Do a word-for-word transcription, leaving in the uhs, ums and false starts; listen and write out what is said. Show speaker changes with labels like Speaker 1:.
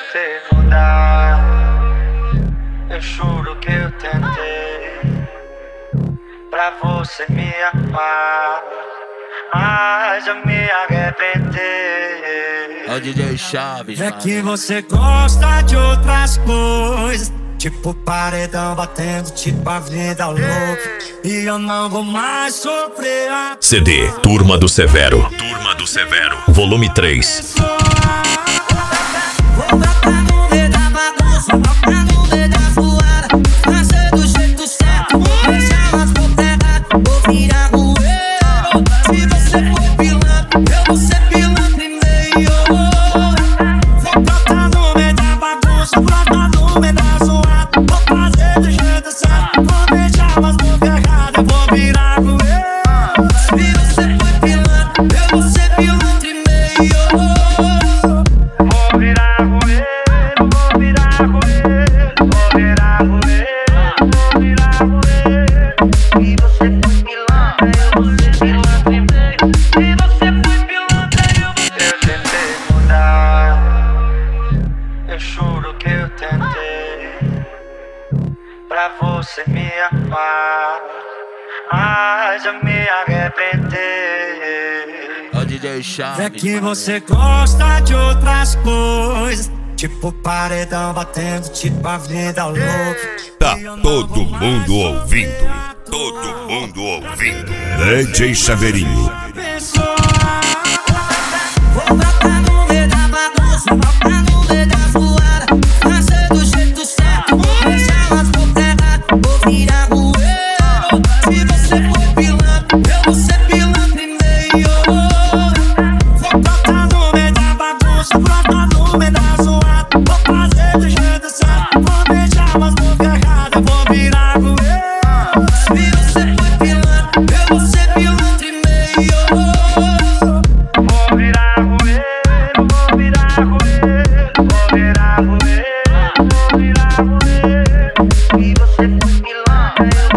Speaker 1: tentei mudar, eu juro que eu tentei pra você me amar, mas eu me arrependi.
Speaker 2: É o D J Chaves.
Speaker 3: É que você gosta de outras coisas, tipo paredão batendo, tipo a vida louca, e eu não vou mais sofrer.
Speaker 4: C D Turma do Severo. Turma do Severo, volume três.
Speaker 3: Vou botar no meio da bagunça, botar no meio da zoada, fazer do jeito certo, vou deixar elas boteadas, vou virar goeiro. Se você for pilantra, eu vou ser pilantra e meio. Vou botar no meio da bagunça, botar no meio da zoada, vou fazer do jeito certo, vou deixar elas boteadas, eu vou virar goeiro. Se você for pilantra, eu vou ser pilantra e meio.
Speaker 1: Vou virar goeiro, vou virar goeiro, vou virar goeiro, vou virar goeiro. Se você foi pilantra, eu vou ser pilantra e meio. Se você foi pilantra, eu vou ser. Eu tentei mudar, eu juro que eu tentei pra você me amar, mas eu me arrependi.
Speaker 2: É o D J Chaves.
Speaker 3: É que você gosta de outras coisas, tipo paredão batendo, tipo a vida louca.
Speaker 4: Tá todo mundo ouvindo. Todo mundo ouvindo. D J Chaveirinho.
Speaker 3: Vou botar no meio da bagunça, botar no meio da zoada, fazer do jeito certo, vou deixar elas boteadas, vou virar goeiro. Se você for pilantra, eu vou ser pilantra e meio. Vou botar no meio da bagunça, botar no meio da zoada, vou fazer do jeito certo, vou deixar elas boteadas, vou virar goeiro. Se você for pilantra, eu vou ser pilantra e meio.
Speaker 1: Vou virar goeiro, vou virar goeiro, vou virar goeiro, vou virar goeiro. Se você foi pilantra, eu